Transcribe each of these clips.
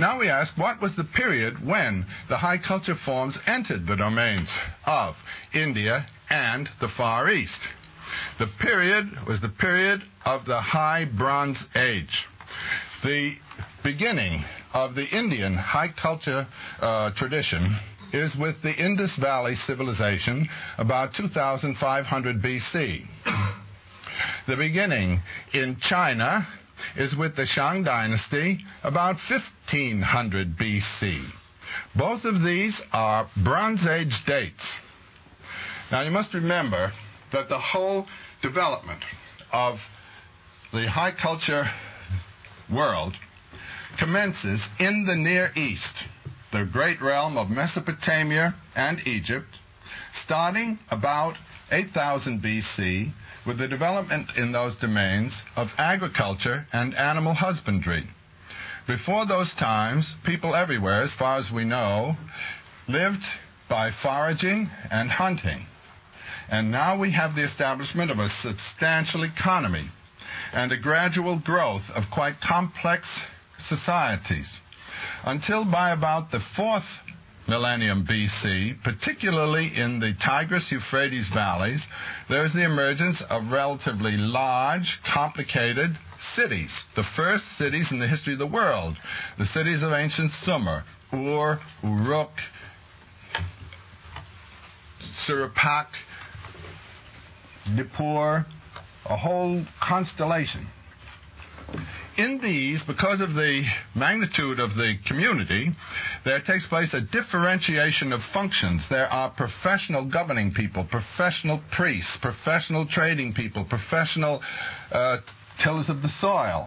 Now we ask, what was the period when the high culture forms entered the domains of India and the Far East? The period was the period of the High Bronze Age. The beginning of the Indian high culture tradition is with the Indus Valley civilization about 2500 BC. The beginning in China is with the Shang dynasty about 1500 BC. Both of these are Bronze Age dates. Now you must remember that the whole development of the high culture world commences in the Near East, the great realm of Mesopotamia and Egypt, starting about 8000 BC with the development in those domains of agriculture and animal husbandry. Before those times, people everywhere, as far as we know, lived by foraging and hunting. And now we have the establishment of a substantial economy and a gradual growth of quite complex societies, until by about the 4th millennium BC, particularly in the Tigris-Euphrates valleys, there's the emergence of relatively large, complicated cities, the first cities in the history of the world, the cities of ancient Sumer, Ur, Uruk, Surapak, Nippur, a whole constellation. In these, because of the magnitude of the community, there takes place a differentiation of functions. There are professional governing people, professional priests, professional trading people, professional tillers of the soil.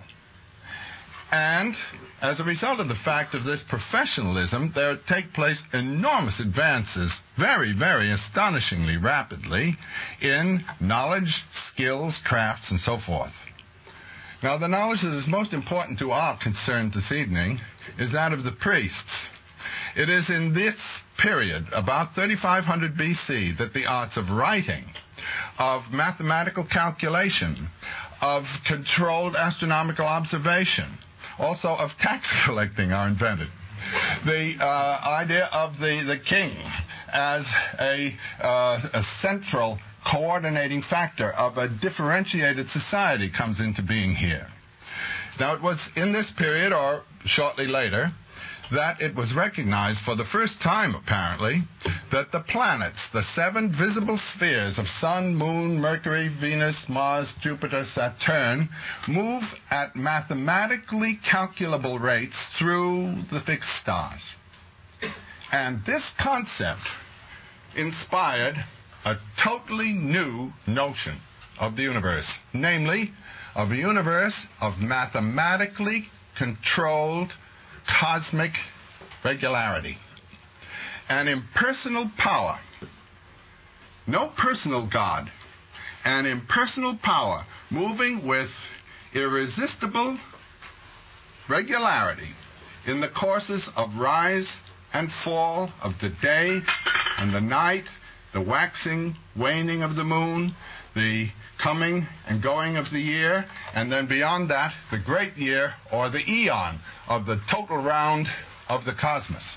And as a result of the fact of this professionalism, there take place enormous advances, very, very astonishingly rapidly, in knowledge, skills, crafts, and so forth. Now, the knowledge that is most important to our concern this evening is that of the priests. It is in this period, about 3500 BC, that the arts of writing, of mathematical calculation, of controlled astronomical observation, also of tax collecting are invented. The idea of the king as a central coordinating factor of a differentiated society comes into being here. Now, it was in this period, or shortly later, that it was recognized for the first time, apparently, that the planets, the 7 visible spheres of Sun, Moon, Mercury, Venus, Mars, Jupiter, Saturn, move at mathematically calculable rates through the fixed stars. And this concept inspired a totally new notion of the universe, namely, of a universe of mathematically controlled cosmic regularity. An impersonal power, no personal God, an impersonal power moving with irresistible regularity in the courses of rise and fall of the day and the night, the waxing, waning of the moon, the coming and going of the year, and then beyond that, the great year, or the eon, of the total round of the cosmos.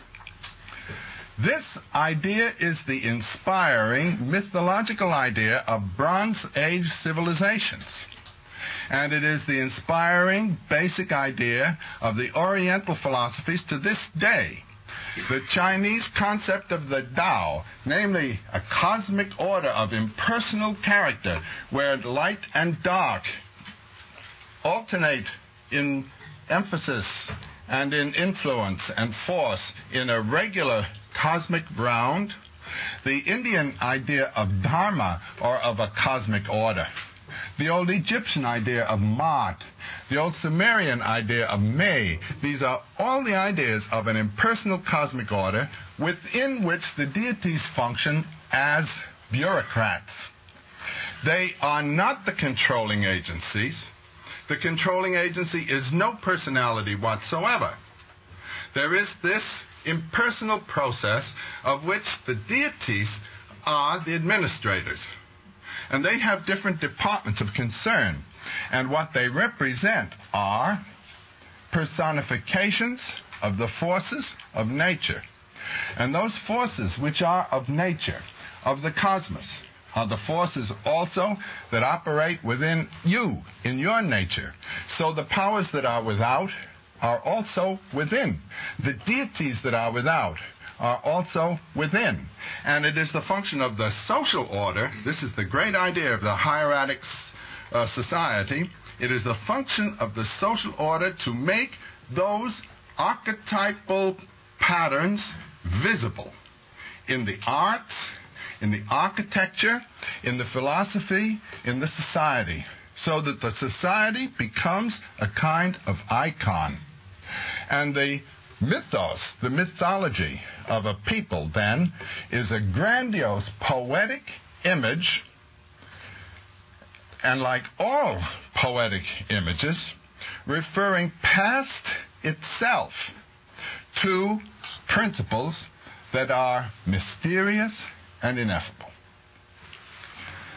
This idea is the inspiring mythological idea of Bronze Age civilizations. And it is the inspiring basic idea of the Oriental philosophies to this day. The Chinese concept of the Tao, namely a cosmic order of impersonal character where light and dark alternate in emphasis and in influence and force in a regular cosmic round. The Indian idea of Dharma, or of a cosmic order. The old Egyptian idea of Maat, the old Sumerian idea of May. These are all the ideas of an impersonal cosmic order within which the deities function as bureaucrats. They are not the controlling agencies. The controlling agency is no personality whatsoever. There is this impersonal process of which the deities are the administrators. And they have different departments of concern. And what they represent are personifications of the forces of nature. And those forces which are of nature, of the cosmos, are the forces also that operate within you, in your nature. So the powers that are without are also within. The deities that are without are also within. And it is the function of the social order, this is the great idea of the hieratic society, it is the function of the social order to make those archetypal patterns visible in the arts, in the architecture, in the philosophy, in the society, so that the society becomes a kind of icon. And the mythos, the mythology of a people, then, is a grandiose poetic image, and like all poetic images, referring past itself to principles that are mysterious and ineffable.